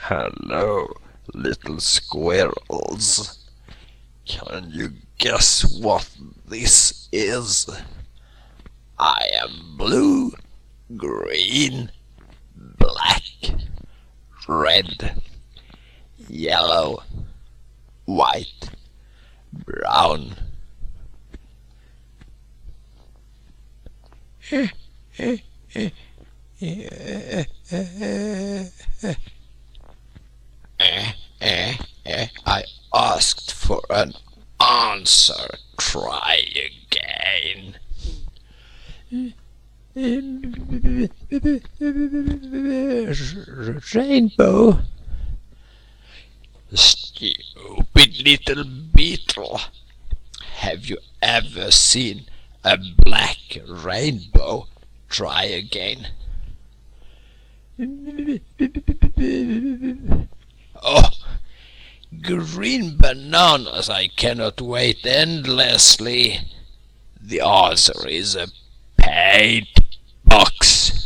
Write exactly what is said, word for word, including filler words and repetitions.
Hello, little squirrels. Can you guess what this is? I am blue, green, black, red, yellow, white, brown. Eh, eh, eh, I asked for an answer. Try again. Rainbow. Stupid little beetle. Have you ever seen a black rainbow? Try again. Oh, green bananas. I cannot wait endlessly. The answer is a paint box.